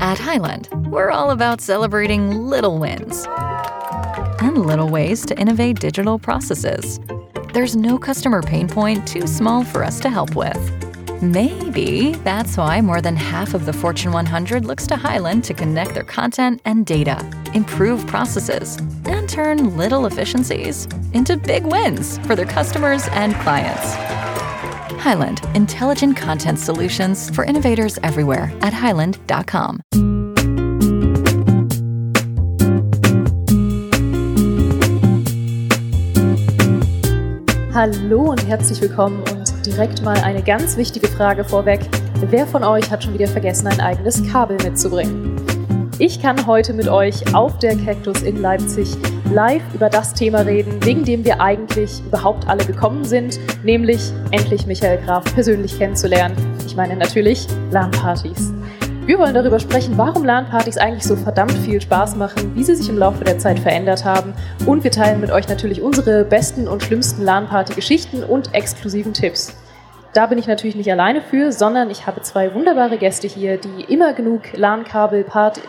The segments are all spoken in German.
At Highland, we're all about celebrating little wins and little ways to innovate digital processes. There's no customer pain point too small for us to help with. Maybe that's why more than half of the Fortune 100 looks to Highland to connect their content and data, improve processes, and turn little efficiencies into big wins for their customers and clients. Highland, intelligent content solutions for innovators everywhere at highland.com. Hallo und herzlich willkommen und direkt mal eine ganz wichtige Frage vorweg. Wer von euch hat schon wieder vergessen, ein eigenes Kabel mitzubringen? Ich kann heute mit euch auf der Cactus in Leipzig live über das Thema reden, wegen dem wir eigentlich überhaupt alle gekommen sind, nämlich endlich Michael Graf persönlich kennenzulernen. Ich meine natürlich LAN-Partys. Wir wollen darüber sprechen, warum LAN-Partys eigentlich so verdammt viel Spaß machen, wie sie sich im Laufe der Zeit verändert haben und wir teilen mit euch natürlich unsere besten und schlimmsten LAN-Party-Geschichten und exklusiven Tipps. Da bin ich natürlich nicht alleine für, sondern ich habe zwei wunderbare Gäste hier, die immer genug LAN-Partys,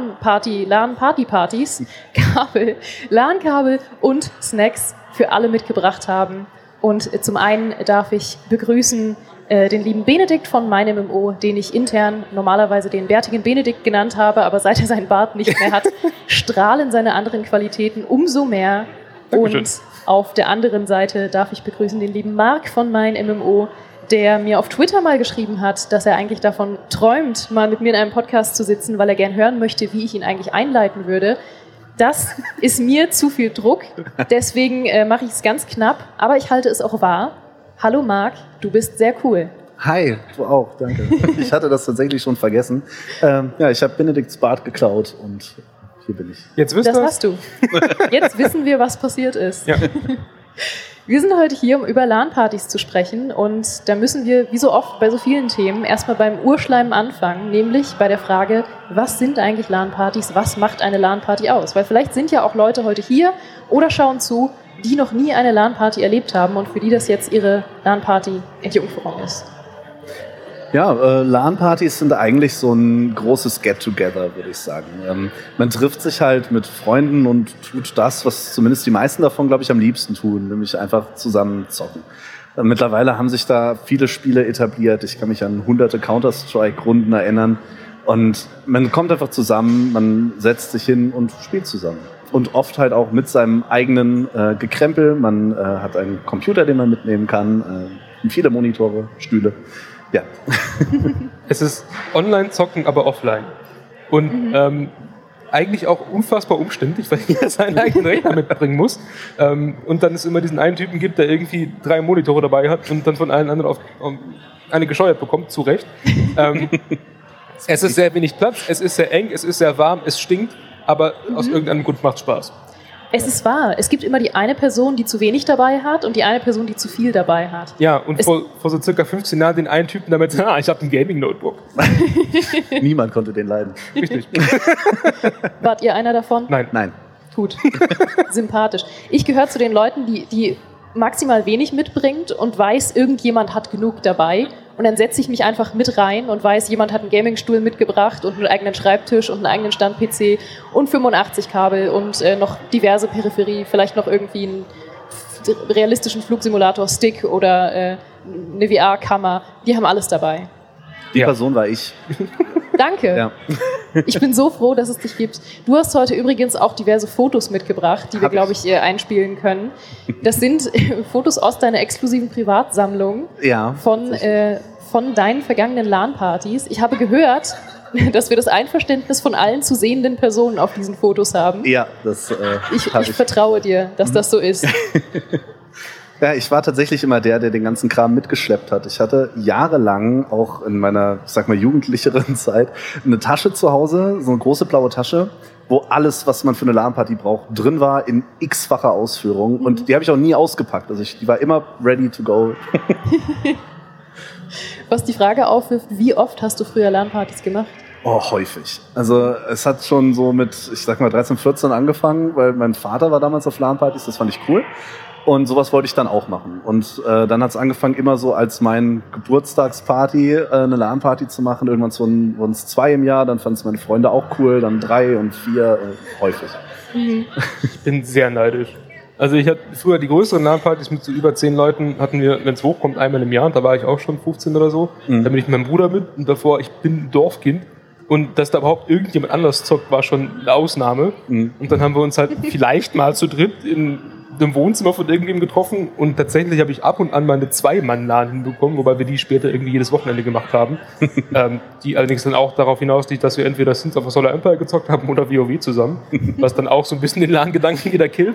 Kabel, LAN-Kabel und Snacks für alle mitgebracht haben. Und zum einen darf ich begrüßen den lieben Benedikt von MeinMMO, den ich intern normalerweise den bärtigen Benedikt genannt habe, aber seit er seinen Bart nicht mehr hat, strahlen seine anderen Qualitäten umso mehr. Dankeschön. Und auf der anderen Seite darf ich begrüßen den lieben Marc von MeinMMO, der mir auf Twitter mal geschrieben hat, dass er eigentlich davon träumt, mal mit mir in einem Podcast zu sitzen, weil er gern hören möchte, wie ich ihn eigentlich einleiten würde. Das ist mir zu viel Druck, deswegen mache ich es ganz knapp, aber ich halte es auch wahr. Hallo Marc, du bist sehr cool. Hi, du auch, danke. Ich hatte das tatsächlich schon vergessen. Ich habe Benedikts Bart geklaut und hier bin ich. Jetzt wisst Das ihr hast du. Jetzt wissen wir, was passiert ist. Ja. Wir sind heute hier, um über LAN-Partys zu sprechen und da müssen wir, wie so oft bei so vielen Themen, erstmal beim Urschleim anfangen, nämlich bei der Frage, was sind eigentlich LAN-Partys, was macht eine LAN-Party aus? Weil vielleicht sind ja auch Leute heute hier oder schauen zu, die noch nie eine LAN-Party erlebt haben und für die das jetzt ihre LAN-Party Entjungferung ist. Ja, LAN-Partys sind eigentlich so ein großes Get-Together, würde ich sagen. Man trifft sich halt mit Freunden und tut das, was zumindest die meisten davon, glaube ich, am liebsten tun, nämlich einfach zusammen zocken. Mittlerweile haben sich da viele Spiele etabliert. Ich kann mich an hunderte Counter-Strike-Runden erinnern. Und man kommt einfach zusammen, man setzt sich hin und spielt zusammen. Und oft halt auch mit seinem eigenen Gekrempel. Man hat einen Computer, den man mitnehmen kann, viele Monitore, Stühle. Ja. Es ist Online-Zocken, aber offline. Und eigentlich auch unfassbar umständlich, weil jeder seinen eigenen Rechner mitbringen muss. Und dann es immer diesen einen Typen gibt, der irgendwie 3 Monitore dabei hat und dann von allen anderen auf eine gescheuert bekommt, zu Recht. Es ist sehr wenig Platz, es ist sehr eng, es ist sehr warm, es stinkt, aber aus irgendeinem Grund macht es Spaß. Es ist wahr. Es gibt immer die eine Person, die zu wenig dabei hat und die eine Person, die zu viel dabei hat. Ja, und vor so circa 15 Jahren den einen Typen damit, ich habe ein Gaming-Notebook. Niemand konnte den leiden. Richtig. Wart ihr einer davon? Nein. Gut. Sympathisch. Ich gehöre zu den Leuten, die maximal wenig mitbringt und weiß, irgendjemand hat genug dabei. Und dann setze ich mich einfach mit rein und weiß, jemand hat einen Gamingstuhl mitgebracht und einen eigenen Schreibtisch und einen eigenen Stand-PC und 85 Kabel und noch diverse Peripherie, vielleicht noch irgendwie einen realistischen Flugsimulator-Stick oder eine VR-Kammer. Die haben alles dabei. Die Person war ich. Danke. Ja. Ich bin so froh, dass es dich gibt. Du hast heute übrigens auch diverse Fotos mitgebracht, die wir, glaube ich, einspielen können. Das sind Fotos aus deiner exklusiven Privatsammlung von deinen vergangenen LAN-Partys. Ich habe gehört, dass wir das Einverständnis von allen zu sehenden Personen auf diesen Fotos haben. Ja, das ich vertraue dir, dass das so ist. Ja, ich war tatsächlich immer der den ganzen Kram mitgeschleppt hat. Ich hatte jahrelang auch in meiner, ich sag mal, jugendlicheren Zeit eine Tasche zu Hause, so eine große blaue Tasche, wo alles, was man für eine LAN-Party braucht, drin war in x-facher Ausführung. Und die habe ich auch nie ausgepackt. Also die war immer ready to go. Was die Frage aufwirft, wie oft hast du früher LAN-Partys gemacht? Oh, häufig. Also es hat schon so mit, ich sag mal, 13, 14 angefangen, weil mein Vater war damals auf LAN-Partys, das fand ich cool. Und sowas wollte ich dann auch machen. Und dann hat es angefangen, immer so als mein Geburtstagsparty eine LAN-Party zu machen. Irgendwann wurden es 2 im Jahr, dann fanden es meine Freunde auch cool, dann 3 und 4 häufig. Ich bin sehr neidisch. Also ich hatte früher die größeren LAN-Partys mit so über 10 Leuten, hatten wir, wenn es hochkommt, einmal im Jahr. Und da war ich auch schon 15 oder so. Da bin ich mit meinem Bruder mit und davor, ich bin ein Dorfkind. Und dass da überhaupt irgendjemand anders zockt, war schon eine Ausnahme. Und dann haben wir uns halt vielleicht mal zu dritt in einem Wohnzimmer von irgendjemandem getroffen. Und tatsächlich habe ich ab und an mal eine 2-Mann-LAN hinbekommen, wobei wir die später irgendwie jedes Wochenende gemacht haben. Die allerdings dann auch darauf hinausliegt, dass wir entweder Sins of a Solar Empire gezockt haben oder WoW zusammen. Was dann auch so ein bisschen den LAN-Gedanken wieder killt.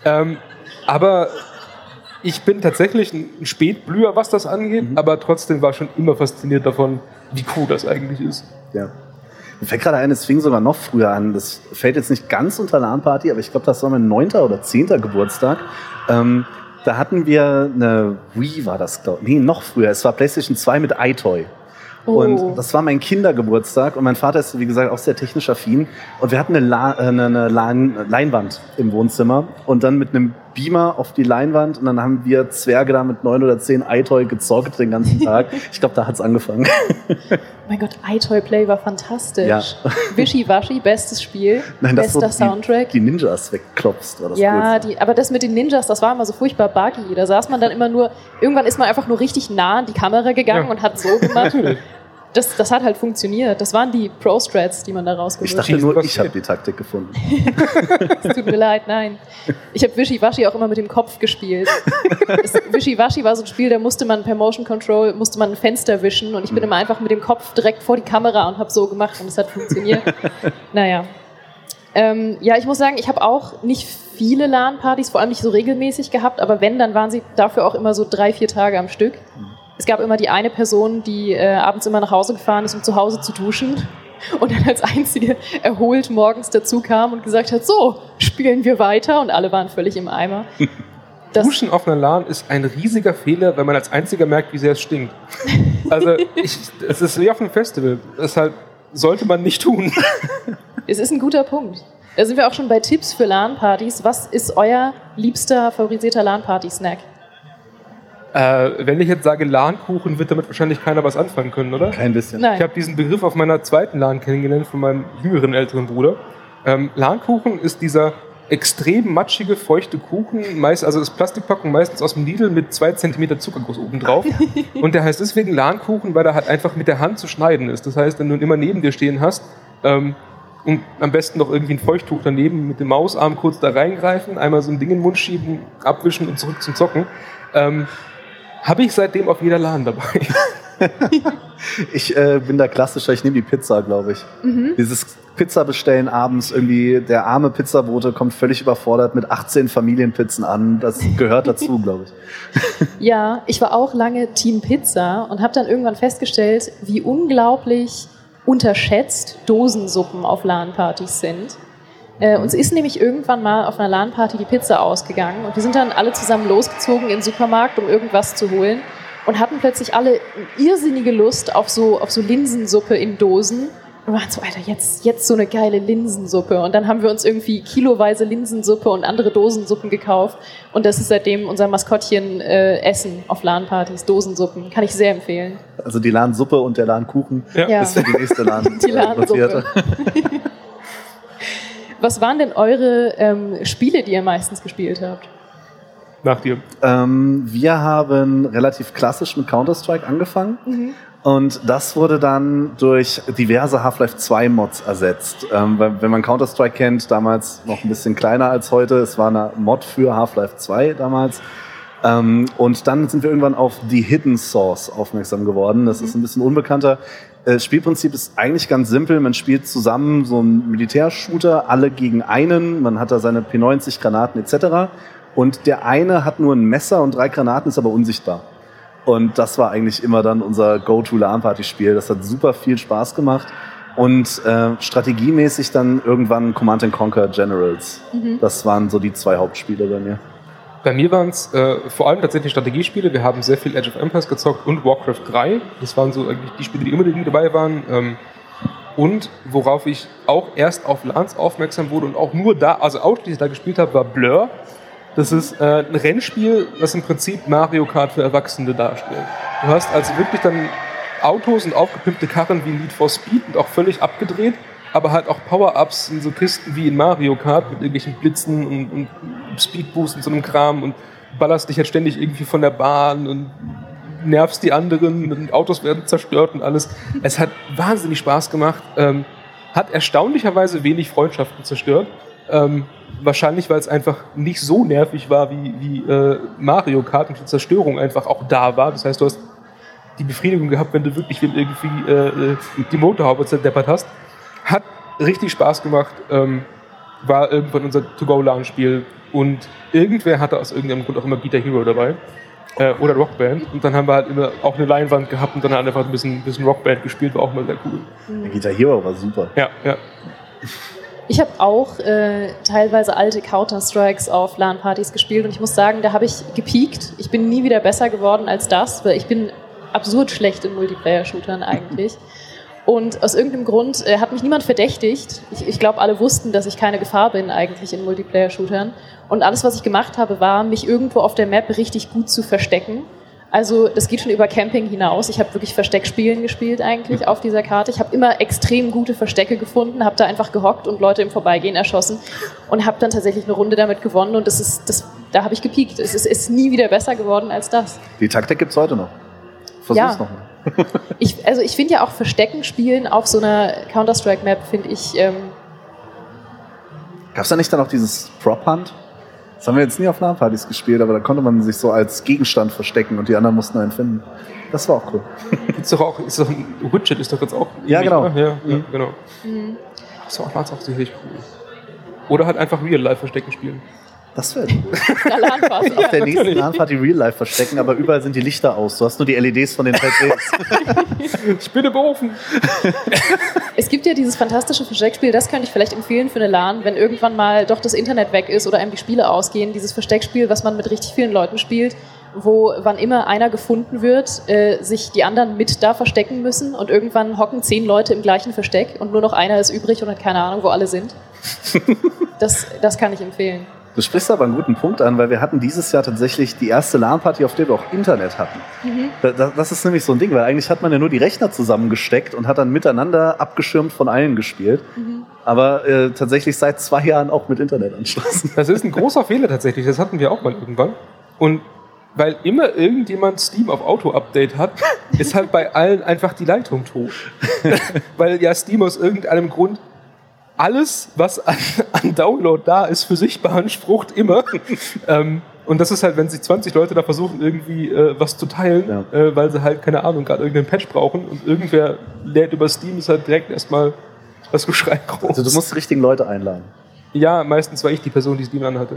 Aber ich bin tatsächlich ein Spätblüher, was das angeht. Aber trotzdem war ich schon immer fasziniert davon, wie cool das eigentlich ist. Ja. Mir fällt gerade ein, es fing sogar noch früher an. Das fällt jetzt nicht ganz unter LAN-Party, aber ich glaube, das war mein 9. oder 10. Geburtstag. Da hatten wir eine Wii, war das, glaube ich. Nee, noch früher. Es war PlayStation 2 mit iToy. Und das war mein Kindergeburtstag und mein Vater ist, wie gesagt, auch sehr technisch affin. Und wir hatten eine Leinwand im Wohnzimmer und dann mit einem Beamer auf die Leinwand und dann haben wir Zwerge da mit 9 oder 10 iToy gezockt den ganzen Tag. Ich glaube, da hat's angefangen. Mein Gott, iToy Play war fantastisch. Ja. Wischiwaschi, bestes Spiel, Nein, das bester Soundtrack. Die Ninjas wegklopfst, war das Ja, Coolste. aber das mit den Ninjas, das war immer so furchtbar buggy. Da saß man dann immer nur, irgendwann ist man einfach nur richtig nah an die Kamera gegangen und hat so gemacht. Das hat halt funktioniert. Das waren die Pro-Strats, die man da rausgeholt Ich hat. dachte nur, ich habe die Taktik gefunden. Es tut mir leid, nein. Ich habe Wischiwaschi auch immer mit dem Kopf gespielt. Wischiwaschi war so ein Spiel, da musste man per Motion Control ein Fenster wischen und ich bin immer einfach mit dem Kopf direkt vor die Kamera und habe so gemacht und es hat funktioniert. Naja. Ja, ich muss sagen, ich habe auch nicht viele LAN-Partys, vor allem nicht so regelmäßig gehabt, aber wenn, dann waren sie dafür auch immer so 3-4 Tage am Stück. Es gab immer die eine Person, die abends immer nach Hause gefahren ist, um zu Hause zu duschen und dann als einzige erholt morgens dazu kam und gesagt hat, so, spielen wir weiter und alle waren völlig im Eimer. Duschen auf einer LAN ist ein riesiger Fehler, wenn man als einziger merkt, wie sehr es stinkt. Also es ist wie auf einem Festival. Deshalb sollte man nicht tun. Es ist ein guter Punkt. Da sind wir auch schon bei Tipps für LAN-Partys. Was ist euer liebster, favorisierter LAN-Party-Snack? Wenn ich jetzt sage LAN-Kuchen, wird damit wahrscheinlich keiner was anfangen können, oder? Kein bisschen. Nein. Ich habe diesen Begriff auf meiner zweiten LAN kennengelernt von meinem jüngeren, älteren Bruder. LAN-Kuchen ist dieser extrem matschige, feuchte Kuchen, also ist Plastikpackung meistens aus dem Lidl mit 2 cm Zuckerguss oben drauf. Und der heißt deswegen LAN-Kuchen, weil er halt einfach mit der Hand zu schneiden ist. Das heißt, wenn du ihn immer neben dir stehen hast, und am besten noch irgendwie ein Feuchttuch daneben mit dem Mausarm kurz da reingreifen, einmal so ein Ding in den Mund schieben, abwischen und zurück zum Zocken. Habe ich seitdem auf jeder LAN dabei. Ich bin da klassischer, ich nehme die Pizza, glaube ich. Dieses Pizza bestellen abends, irgendwie der arme Pizzabote kommt völlig überfordert mit 18 Familienpizzen an. Das gehört dazu, glaube ich. Ja, ich war auch lange Team Pizza und habe dann irgendwann festgestellt, wie unglaublich unterschätzt Dosensuppen auf LAN-Partys sind. Uns ist nämlich irgendwann mal auf einer LAN-Party die Pizza ausgegangen und wir sind dann alle zusammen losgezogen in den Supermarkt, um irgendwas zu holen und hatten plötzlich alle irrsinnige Lust auf so Linsensuppe in Dosen und waren so, Alter, jetzt so eine geile Linsensuppe. Und dann haben wir uns irgendwie kiloweise Linsensuppe und andere Dosensuppen gekauft und das ist seitdem unser Maskottchen Essen auf LAN-Partys, Dosensuppen. Kann ich sehr empfehlen. Also die LAN-Suppe und der LAN-Kuchen ist für die nächste LAN. Die LAN-Suppe. Was waren denn eure Spiele, die ihr meistens gespielt habt? Nach dir. Wir haben relativ klassisch mit Counter-Strike angefangen. Und das wurde dann durch diverse Half-Life 2 Mods ersetzt. Wenn man Counter-Strike kennt, damals noch ein bisschen kleiner als heute, es war eine Mod für Half-Life 2 damals. Und dann sind wir irgendwann auf The Hidden Source aufmerksam geworden. Das ist ein bisschen unbekannter. Das Spielprinzip ist eigentlich ganz simpel. Man spielt zusammen so einen Militärshooter, alle gegen einen. Man hat da seine P90, Granaten etc. Und der eine hat nur ein Messer und 3 Granaten, ist aber unsichtbar. Und das war eigentlich immer dann unser Go-To-LAN-Party-Spiel. Das hat super viel Spaß gemacht. Und strategiemäßig dann irgendwann Command & Conquer Generals. Das waren so die 2 Hauptspiele bei mir. Bei mir waren es vor allem tatsächlich Strategiespiele. Wir haben sehr viel Age of Empires gezockt und Warcraft 3. Das waren so eigentlich die Spiele, die immer dabei waren. Und worauf ich auch erst auf LANs aufmerksam wurde und auch nur da, also ausschließlich da gespielt habe, war Blur. Das ist ein Rennspiel, das im Prinzip Mario Kart für Erwachsene darstellt. Du hast also wirklich dann Autos und aufgepimpte Karren wie in Need for Speed und auch völlig abgedreht, aber halt auch Power-Ups in so Kisten wie in Mario Kart mit irgendwelchen Blitzen und Speedboost und so einem Kram und ballerst dich halt ständig irgendwie von der Bahn und nervst die anderen und Autos werden zerstört und alles. Es hat wahnsinnig Spaß gemacht, hat erstaunlicherweise wenig Freundschaften zerstört. Wahrscheinlich, weil es einfach nicht so nervig war wie Mario Kart und die Zerstörung einfach auch da war. Das heißt, du hast die Befriedigung gehabt, wenn du wirklich irgendwie die Motorhaube zerdeppert hast. Hat richtig Spaß gemacht, war irgendwann unser To-Go-LAN-Spiel und irgendwer hatte aus irgendeinem Grund auch immer Guitar Hero dabei oder Rockband und dann haben wir halt immer auch eine Leinwand gehabt und dann halt einfach ein bisschen Rockband gespielt, war auch mal sehr cool. Guitar Hero war super. Ja. Ich habe auch teilweise alte Counter-Strikes auf LAN-Partys gespielt und ich muss sagen, da habe ich gepiekt. Ich bin nie wieder besser geworden als das, weil ich bin absurd schlecht in Multiplayer-Shootern eigentlich. Und aus irgendeinem Grund hat mich niemand verdächtigt. Ich glaube, alle wussten, dass ich keine Gefahr bin eigentlich in Multiplayer-Shootern. Und alles, was ich gemacht habe, war, mich irgendwo auf der Map richtig gut zu verstecken. Also das geht schon über Camping hinaus. Ich habe wirklich Versteckspielen gespielt eigentlich auf dieser Karte. Ich habe immer extrem gute Verstecke gefunden, habe da einfach gehockt und Leute im Vorbeigehen erschossen und habe dann tatsächlich eine Runde damit gewonnen. Und da habe ich gepiekt. Es ist nie wieder besser geworden als das. Die Taktik gibt es heute noch. Versuch's nochmal. Ich finde ja auch Verstecken spielen auf so einer Counter-Strike-Map, finde ich... Gab es da nicht dann auch dieses Prop-Hunt? Das haben wir jetzt nie auf LAN-Partys gespielt, aber da konnte man sich so als Gegenstand verstecken und die anderen mussten einen finden. Das war auch cool. Ist doch ein Widget, ist doch jetzt auch... Ja, genau. Ja, genau. Das war auch sicherlich cool. Oder halt einfach Real-Life-Verstecken spielen. Das wäre cool. Auf der nächsten LAN-Party Real-Life verstecken, aber überall sind die Lichter aus. Du hast nur die LEDs von den LEDs. Ich bin berufen. Es gibt ja dieses fantastische Versteckspiel, das könnte ich vielleicht empfehlen für eine LAN, wenn irgendwann mal doch das Internet weg ist oder einem die Spiele ausgehen. Dieses Versteckspiel, was man mit richtig vielen Leuten spielt, wo wann immer einer gefunden wird, sich die anderen mit da verstecken müssen und irgendwann hocken 10 Leute im gleichen Versteck und nur noch einer ist übrig und hat keine Ahnung, wo alle sind. Das kann ich empfehlen. Du sprichst aber einen guten Punkt an, weil wir hatten dieses Jahr tatsächlich die erste LAN-Party, auf der wir auch Internet hatten. Das ist nämlich so ein Ding, weil eigentlich hat man ja nur die Rechner zusammengesteckt und hat dann miteinander abgeschirmt von allen gespielt. Aber tatsächlich seit 2 Jahren auch mit Internetanschluss. Das ist ein großer Fehler tatsächlich, das hatten wir auch mal irgendwann. Und weil immer irgendjemand Steam auf Auto-Update hat, ist halt bei allen einfach die Leitung tot. Weil ja Steam aus irgendeinem Grund alles, was an Download da ist, für sich beansprucht, immer. Und das ist halt, wenn sich 20 Leute da versuchen, irgendwie was zu teilen, weil sie halt, keine Ahnung, gerade irgendeinen Patch brauchen und irgendwer lädt über Steam, ist halt direkt erstmal das Geschrei groß. Also du musst die richtigen Leute einladen. Ja, meistens war ich die Person, die Steam anhatte.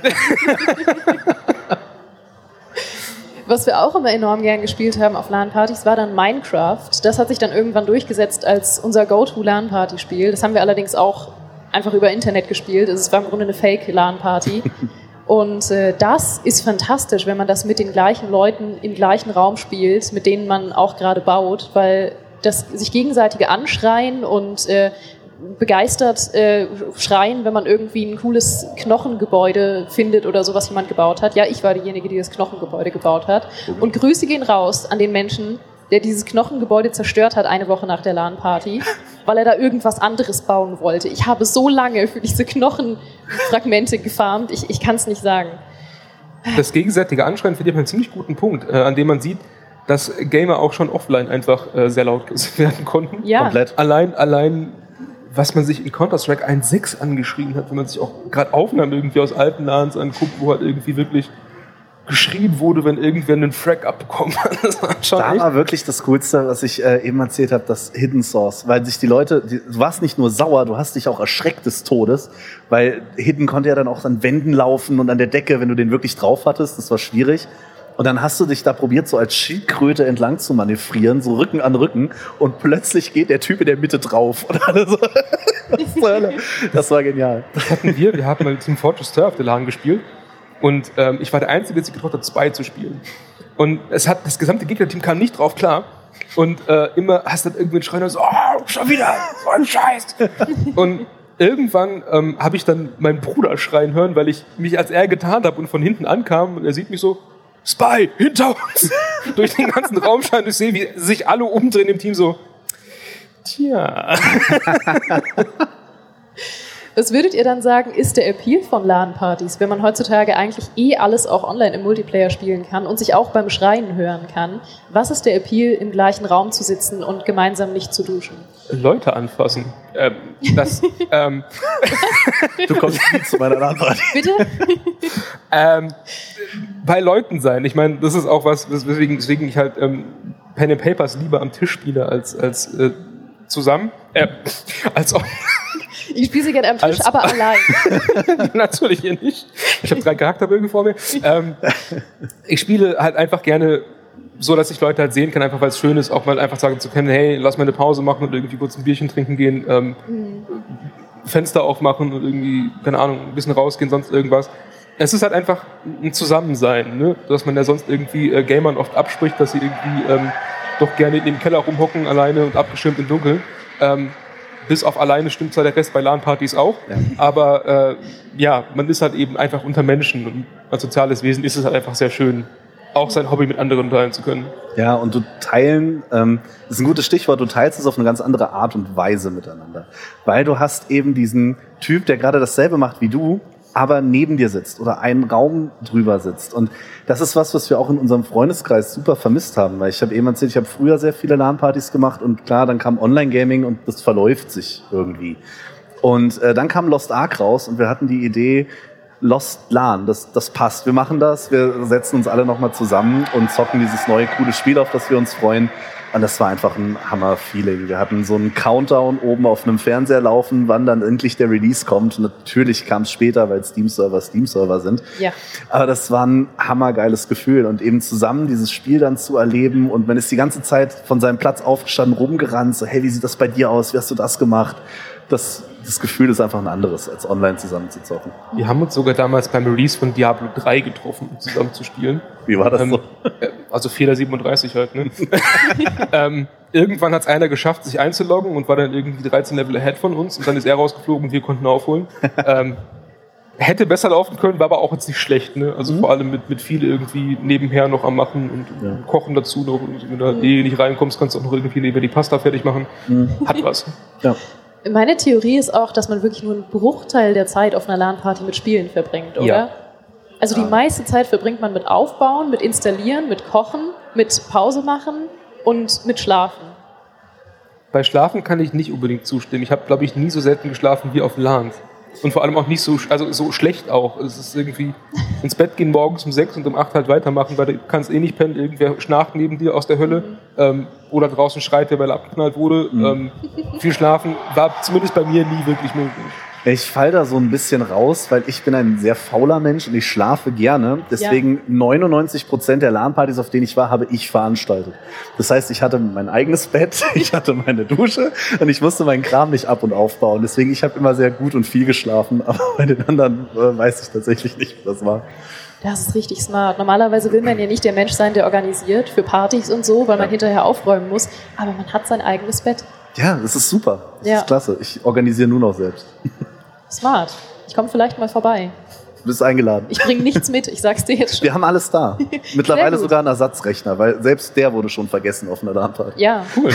Was wir auch immer enorm gern gespielt haben auf LAN-Partys, war dann Minecraft. Das hat sich dann irgendwann durchgesetzt als unser Go-To-LAN-Party-Spiel. Das haben wir allerdings auch einfach über Internet gespielt. Es war im Grunde eine Fake-LAN-Party. Und das ist fantastisch, wenn man das mit den gleichen Leuten im gleichen Raum spielt, mit denen man auch gerade baut, weil das sich gegenseitige Anschreien und begeistert schreien, wenn man irgendwie ein cooles Knochengebäude findet oder so, was jemand gebaut hat. Ja, ich war diejenige, die das Knochengebäude gebaut hat. Und Grüße gehen raus an den Menschen, der dieses Knochengebäude zerstört hat, eine Woche nach der LAN-Party, weil er da irgendwas anderes bauen wollte. Ich habe so lange für diese Knochenfragmente gefarmt, ich kann es nicht sagen. Das gegenseitige Anschreien finde ich einen ziemlich guten Punkt, an dem man sieht, dass Gamer auch schon offline einfach sehr laut werden konnten. Ja. Komplett. Allein was man sich in Counter-Strike 1.6 angeschrien hat, wenn man sich auch gerade Aufnahmen irgendwie aus alten LANs anguckt, wo halt irgendwie wirklich geschrien wurde, wenn irgendwer einen Frag abbekommen hat. Das war schon da war wirklich das Coolste, was ich eben erzählt habe, das Hidden Source. Weil sich die Leute, du warst nicht nur sauer, du hast dich auch erschreckt des Todes, weil Hidden konnte ja dann auch an Wänden laufen und an der Decke, wenn du den wirklich drauf hattest, das war schwierig. Und dann hast du dich da probiert, so als Schildkröte entlang zu manövrieren, so Rücken an Rücken. Und plötzlich geht der Typ in der Mitte drauf. Und alle so, das war genial. Das hatten wir. Wir haben mal Team Fortress 2 auf der LAN gespielt. Und ich war der Einzige, der sich getraut hat, 2 zu spielen. Und das gesamte Gegnerteam kam nicht drauf klar. Und immer hast du dann irgendwie einen Schreiner so, oh, schon wieder, so ein Scheiß. Und irgendwann habe ich dann meinen Bruder schreien hören, weil ich mich als er getarnt habe und von hinten ankam und er sieht mich so, Spy, hinter uns! Durch den ganzen Raum scheint, ich sehe, wie sich alle umdrehen im Team so, tja. Was würdet ihr dann sagen, ist der Appeal von LAN-Partys, wenn man heutzutage eigentlich alles auch online im Multiplayer spielen kann und sich auch beim Schreien hören kann? Was ist der Appeal, im gleichen Raum zu sitzen und gemeinsam nicht zu duschen? Leute anfassen. Du kommst nie zu meiner LAN-Party. Bitte? Bei Leuten sein. Ich meine, das ist auch was, weswegen ich halt Pen and Papers lieber am Tisch spiele als zusammen. Als auch. Ich spiele sie gerne am Tisch, aber allein. Natürlich hier nicht. Ich habe 3 Charakterbögen vor mir. Ich spiele halt einfach gerne so, dass ich Leute halt sehen kann, einfach weil es schön ist, auch mal einfach sagen zu können, hey, lass mal eine Pause machen und irgendwie kurz ein Bierchen trinken gehen, Fenster aufmachen und irgendwie, keine Ahnung, ein bisschen rausgehen, sonst irgendwas. Es ist halt einfach ein Zusammensein, ne? Dass man ja sonst irgendwie Gamern oft abspricht, dass sie irgendwie doch gerne in dem Keller rumhocken, alleine und abgeschirmt im Dunkeln. Bis auf alleine stimmt zwar der Rest bei LAN-Partys auch, ja. Aber man ist halt eben einfach unter Menschen und als soziales Wesen ist es halt einfach sehr schön, auch sein Hobby mit anderen teilen zu können. Ja, und du teilen, das ist ein gutes Stichwort, du teilst es auf eine ganz andere Art und Weise miteinander. Weil du hast eben diesen Typ, der gerade dasselbe macht wie du, aber neben dir sitzt oder einen Raum drüber sitzt. Und das ist was wir auch in unserem Freundeskreis super vermisst haben. Weil ich habe eben erzählt, ich habe früher sehr viele LAN-Partys gemacht und klar, dann kam Online-Gaming und das verläuft sich irgendwie. Und dann kam Lost Ark raus und wir hatten die Idee, Lost LAN, das passt. Wir machen das, wir setzen uns alle nochmal zusammen und zocken dieses neue, coole Spiel, auf das wir uns freuen. Und das war einfach ein Hammer-Feeling. Wir hatten so einen Countdown oben auf einem Fernseher laufen, wann dann endlich der Release kommt. Natürlich kam es später, weil Steam-Server sind. Ja. Aber das war ein hammergeiles Gefühl. Und eben zusammen dieses Spiel dann zu erleben. Und man ist die ganze Zeit von seinem Platz aufgestanden, rumgerannt. So, hey, wie sieht das bei dir aus? Wie hast du das gemacht? Das Gefühl ist einfach ein anderes, als online zusammen zu zocken. Wir haben uns sogar damals beim Release von Diablo 3 getroffen, um zusammen zu spielen. Wie war das so? Also Fehler 37 halt, ne? Irgendwann hat es einer geschafft, sich einzuloggen und war dann irgendwie 13 Level ahead von uns und dann ist er rausgeflogen und wir konnten aufholen. Hätte besser laufen können, war aber auch jetzt nicht schlecht, ne? Also vor allem mit viel irgendwie nebenher noch am Machen und Kochen dazu noch. Und wenn du nicht reinkommst, kannst du auch noch irgendwie lieber die Pasta fertig machen. Hat was. Ja. Meine Theorie ist auch, dass man wirklich nur einen Bruchteil der Zeit auf einer LAN-Party mit Spielen verbringt, oder? Ja. Also die meiste Zeit verbringt man mit Aufbauen, mit Installieren, mit Kochen, mit Pause machen und mit Schlafen. Bei Schlafen kann ich nicht unbedingt zustimmen. Ich habe, glaube ich, nie so selten geschlafen wie auf LAN. Und vor allem auch nicht so schlecht auch. Es ist irgendwie ins Bett gehen morgens um 6 und um 8 halt weitermachen, weil du kannst nicht pennen, irgendwer schnarcht neben dir aus der Hölle oder draußen schreit, der weil er abgeknallt wurde. Viel schlafen war zumindest bei mir nie wirklich möglich. Ich falle da so ein bisschen raus, weil ich bin ein sehr fauler Mensch und ich schlafe gerne. Deswegen 99% der LAN-Partys, auf denen ich war, habe ich veranstaltet. Das heißt, ich hatte mein eigenes Bett, ich hatte meine Dusche und ich musste meinen Kram nicht ab- und aufbauen. Deswegen, ich habe immer sehr gut und viel geschlafen, aber bei den anderen weiß ich tatsächlich nicht, wie das war. Das ist richtig smart. Normalerweise will man ja nicht der Mensch sein, der organisiert für Partys und so, weil man hinterher aufräumen muss. Aber man hat sein eigenes Bett. Ja, das ist super. Das ist klasse. Ich organisiere nur noch selbst. Smart. Ich komme vielleicht mal vorbei. Du bist eingeladen. Ich bringe nichts mit, ich sag's dir jetzt schon. Wir haben alles da. Mittlerweile sogar einen Ersatzrechner, weil selbst der wurde schon vergessen auf einer LAN-Party. Ja. Cool.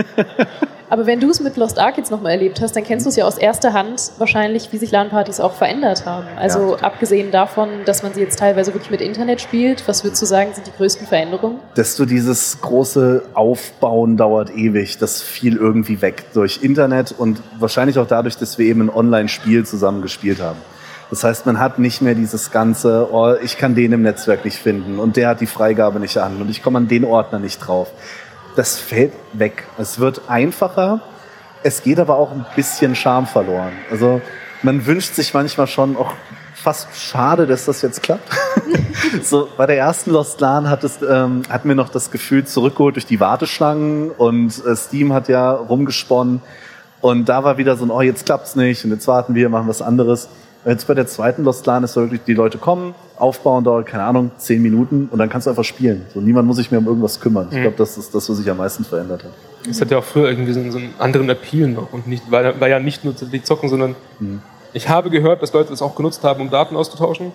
Aber wenn du es mit Lost Ark jetzt nochmal erlebt hast, dann kennst du es ja aus erster Hand wahrscheinlich, wie sich LAN-Partys auch verändert haben. Also abgesehen davon, dass man sie jetzt teilweise wirklich mit Internet spielt, was würdest du sagen, sind die größten Veränderungen? Dieses große Aufbauen dauert ewig. Das fiel irgendwie weg durch Internet und wahrscheinlich auch dadurch, dass wir eben ein Online-Spiel zusammen gespielt haben. Das heißt, man hat nicht mehr dieses ganze, ich kann den im Netzwerk nicht finden und der hat die Freigabe nicht an und ich komme an den Ordner nicht drauf. Das fällt weg. Es wird einfacher, es geht aber auch ein bisschen Charme verloren. Also man wünscht sich manchmal schon auch fast schade, dass das jetzt klappt. So, bei der ersten Lost LAN hatten wir noch das Gefühl zurückgeholt durch die Warteschlangen und Steam hat ja rumgesponnen und da war wieder so ein, jetzt klappt's nicht und jetzt warten wir, machen was anderes. Jetzt bei der zweiten Lost LAN ist wirklich, die Leute kommen, aufbauen dauert, keine Ahnung, 10 Minuten und dann kannst du einfach spielen. So, niemand muss sich mehr um irgendwas kümmern. Ich glaube, das ist das, was sich am meisten verändert hat. Das hat ja auch früher irgendwie so einen anderen Appeal noch und nicht, war ja nicht nur die Zocken, sondern ich habe gehört, dass Leute das auch genutzt haben, um Daten auszutauschen.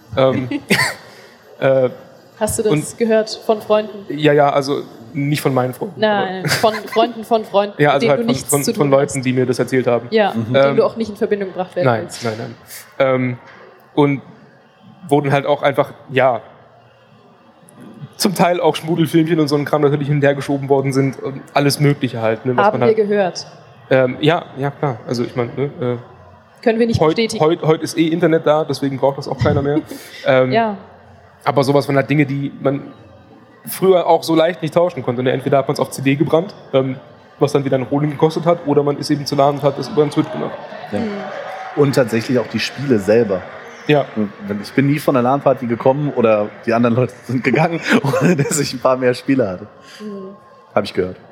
Hast du das gehört von Freunden? Ja, also nicht von meinen Freunden. Nein, von Freunden von Freunden, ja, also mit denen halt du nichts zu tun von Leuten, hast. die mir das erzählt haben. Ja, mit denen du auch nicht in Verbindung gebracht werden willst. Nein. Und wurden halt auch einfach, zum Teil auch Schmudelfilmchen und so ein Kram natürlich hinterhergeschoben worden sind und alles Mögliche halt. Ne, was Haben man wir halt, gehört. ja, klar. Also ich meine, Können wir nicht bestätigen. Heute ist Internet da, deswegen braucht das auch keiner mehr. Ja. Aber sowas waren halt Dinge, die man früher auch so leicht nicht tauschen konnte. Entweder hat man es auf CD gebrannt, was dann wieder ein Rolling gekostet hat, oder man ist eben zu LAN und hat das über einen Switch gemacht. Ja. Und tatsächlich auch die Spiele selber. Ja. Ich bin nie von einer LAN-Party gekommen oder die anderen Leute sind gegangen, ohne dass ich ein paar mehr Spiele hatte. Habe ich gehört.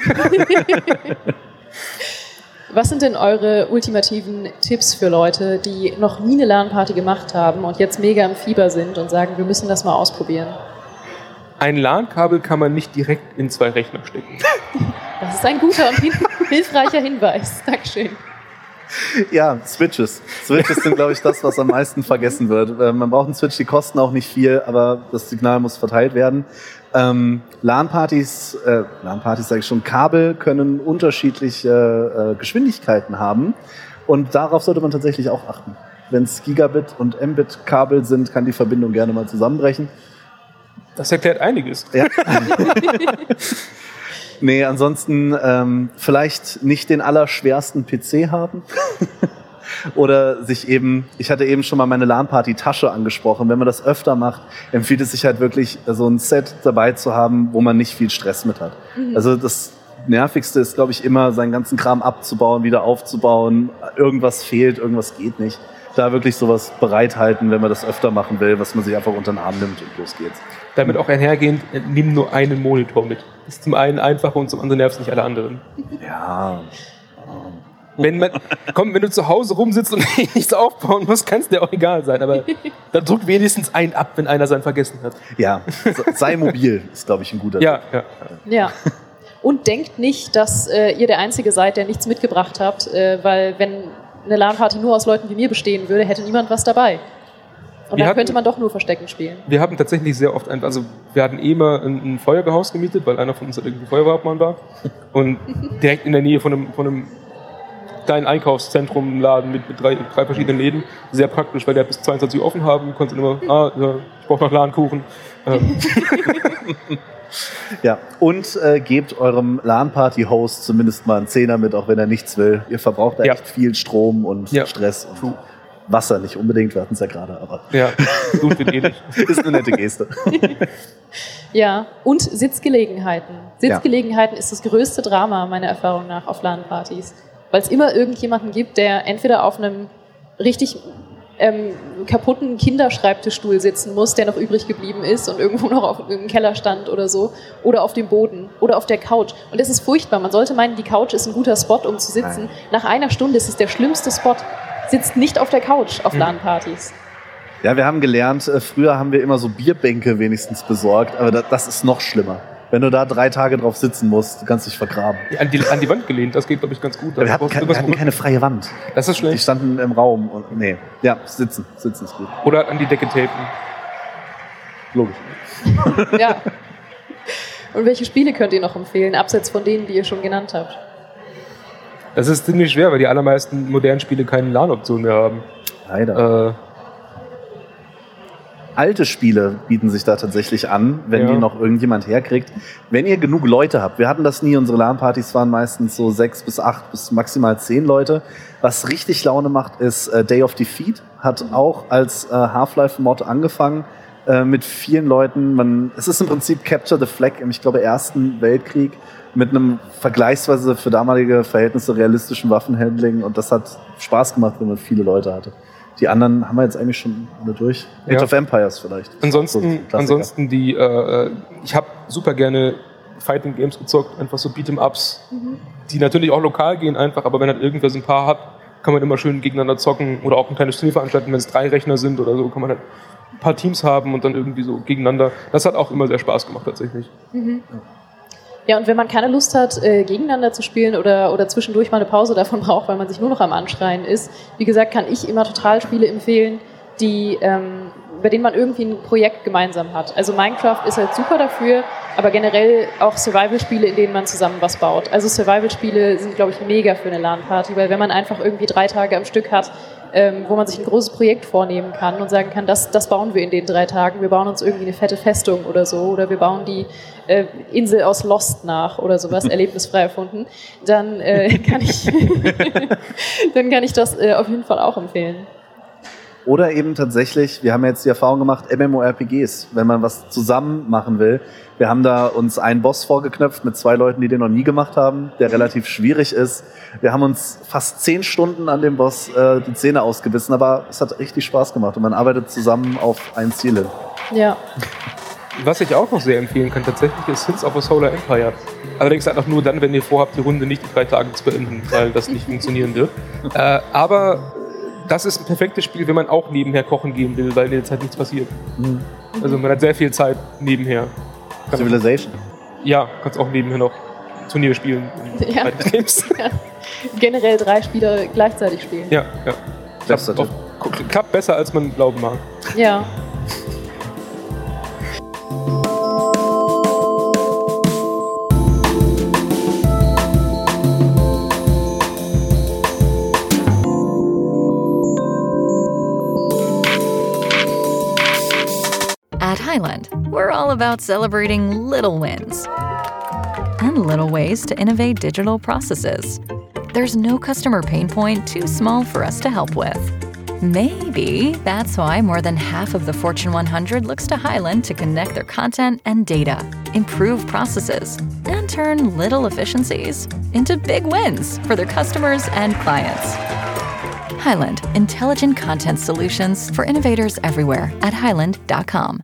Was sind denn eure ultimativen Tipps für Leute, die noch nie eine LAN-Party gemacht haben und jetzt mega im Fieber sind und sagen, wir müssen das mal ausprobieren? Ein LAN-Kabel kann man nicht direkt in 2 Rechner stecken. Das ist ein guter und hilfreicher Hinweis. Dankeschön. Ja, Switches. Switches sind, glaube ich, das, was am meisten vergessen wird. Man braucht einen Switch, die kosten auch nicht viel, aber das Signal muss verteilt werden. LAN-Partys sage ich schon, Kabel können unterschiedliche Geschwindigkeiten haben und darauf sollte man tatsächlich auch achten. Wenn es Gigabit- und Mbit-Kabel sind, kann die Verbindung gerne mal zusammenbrechen. Das erklärt einiges. Ja. Nee, ansonsten vielleicht nicht den allerschwersten PC haben. Oder sich eben, ich hatte eben schon mal meine LAN-Party-Tasche angesprochen. Wenn man das öfter macht, empfiehlt es sich halt wirklich, so ein Set dabei zu haben, wo man nicht viel Stress mit hat. Also das Nervigste ist, glaube ich, immer, seinen ganzen Kram abzubauen, wieder aufzubauen. Irgendwas fehlt, irgendwas geht nicht. Da wirklich sowas bereithalten, wenn man das öfter machen will, was man sich einfach unter den Arm nimmt und los geht's. Damit auch einhergehend, nimm nur einen Monitor mit. Das ist zum einen einfacher und zum anderen nervt es nicht alle anderen. Ja. Wenn du zu Hause rumsitzt und nichts aufbauen musst, kann es dir auch egal sein. Aber dann drück wenigstens einen ab, wenn einer seinen vergessen hat. Ja, sei mobil, ist, glaube ich, ein guter Tipp. Ja. Und denkt nicht, dass ihr der Einzige seid, der nichts mitgebracht habt, weil wenn eine LAN-Party nur aus Leuten wie mir bestehen würde, hätte niemand was dabei. Und dann könnte man doch nur Verstecken spielen. Wir haben tatsächlich sehr oft wir hatten immer ein Feuerwehrhaus gemietet, weil einer von uns halt irgendwie Feuerwehrhauptmann war. Und direkt in der Nähe von einem kleinen Einkaufszentrum, Laden mit drei verschiedenen Läden. Sehr praktisch, weil der bis 22 Uhr offen haben. Konnte immer, ich brauche noch LAN-Kuchen. Ja, und gebt eurem LAN-Party-Host zumindest mal einen Zehner mit, auch wenn er nichts will. Ihr verbraucht da echt viel Strom und Stress und Wasser nicht unbedingt, wir hatten es ja gerade, aber gut wird nicht. Ist eine nette Geste. Ja, und Sitzgelegenheiten. Sitzgelegenheiten ist das größte Drama, meiner Erfahrung nach, auf LAN-Partys. Weil es immer irgendjemanden gibt, der entweder auf einem richtig kaputten Kinderschreibtischstuhl sitzen muss, der noch übrig geblieben ist und irgendwo noch im Keller stand oder so, oder auf dem Boden oder auf der Couch. Und das ist furchtbar. Man sollte meinen, die Couch ist ein guter Spot, um zu sitzen. Nach einer Stunde ist es der schlimmste Spot. Sitzt nicht auf der Couch auf LAN-Partys. Ja, wir haben gelernt, früher haben wir immer so Bierbänke wenigstens besorgt, aber das ist noch schlimmer. Wenn du da 3 Tage drauf sitzen musst, du kannst dich vergraben. An die Wand gelehnt, das geht, glaube ich, ganz gut. Wir hatten keine freie Wand. Das ist schlecht. Die standen im Raum. Und, sitzen ist gut. Oder an die Decke tapen. Logisch. Ja. Und welche Spiele könnt ihr noch empfehlen, abseits von denen, die ihr schon genannt habt? Das ist ziemlich schwer, weil die allermeisten modernen Spiele keine LAN-Option mehr haben. Leider. Alte Spiele bieten sich da tatsächlich an, wenn die noch irgendjemand herkriegt. Wenn ihr genug Leute habt, wir hatten das nie, unsere LAN-Partys waren meistens so 6 bis 8 bis maximal 10 Leute. Was richtig Laune macht, ist Day of Defeat. Hat auch als Half-Life-Mod angefangen mit vielen Leuten. Es ist im Prinzip Capture the Flag im, ich glaube, Ersten Weltkrieg mit einem vergleichsweise für damalige Verhältnisse realistischen Waffenhandling. Und das hat Spaß gemacht, wenn man viele Leute hatte. Die anderen haben wir jetzt eigentlich schon alle durch. Age of Empires vielleicht. Ansonsten ich habe super gerne Fighting Games gezockt, einfach so Beat'em-Ups, die natürlich auch lokal gehen einfach, aber wenn halt irgendwer so ein paar hat, kann man immer schön gegeneinander zocken oder auch ein kleines Turnier veranstalten, wenn es 3 Rechner sind oder so, kann man halt ein paar Teams haben und dann irgendwie so gegeneinander. Das hat auch immer sehr Spaß gemacht tatsächlich. Ja, und wenn man keine Lust hat, gegeneinander zu spielen oder zwischendurch mal eine Pause davon braucht, weil man sich nur noch am Anschreien ist, wie gesagt, kann ich immer total Spiele empfehlen, die, bei denen man irgendwie ein Projekt gemeinsam hat. Also Minecraft ist halt super dafür, aber generell auch Survival-Spiele, in denen man zusammen was baut. Also Survival-Spiele sind, glaube ich, mega für eine LAN-Party, weil wenn man einfach irgendwie 3 Tage am Stück hat, wo man sich ein großes Projekt vornehmen kann und sagen kann, das bauen wir in den 3 Tagen, wir bauen uns irgendwie eine fette Festung oder so, oder wir bauen die Insel aus Lost nach oder sowas, erlebnisfrei erfunden, dann kann ich das auf jeden Fall auch empfehlen. Oder eben tatsächlich, wir haben jetzt die Erfahrung gemacht, MMORPGs, wenn man was zusammen machen will. Wir haben da uns einen Boss vorgeknöpft mit 2 Leuten, die den noch nie gemacht haben, der relativ schwierig ist. Wir haben uns fast 10 Stunden an dem Boss die Zähne ausgebissen, aber es hat richtig Spaß gemacht und man arbeitet zusammen auf ein Ziel hin. Ja. Was ich auch noch sehr empfehlen kann tatsächlich, ist Sins of a Solar Empire. Allerdings halt auch nur dann, wenn ihr vorhabt, die Runde nicht in 3 Tagen zu beenden, weil das nicht funktionieren wird. Aber das ist ein perfektes Spiel, wenn man auch nebenher kochen gehen will, weil in der Zeit nichts passiert. Also man hat sehr viel Zeit nebenher. Civilization? Ja, kannst auch nebenher noch Turnier spielen. Ja. Games. Ja. Generell 3 Spieler gleichzeitig spielen. Ja. Klappt besser, als man glauben mag. Ja. At Highland, we're all about celebrating little wins and little ways to innovate digital processes. There's no customer pain point too small for us to help with. Maybe that's why more than half of the Fortune 100 looks to Highland to connect their content and data, improve processes, and turn little efficiencies into big wins for their customers and clients. Highland, intelligent content solutions for innovators everywhere at highland.com.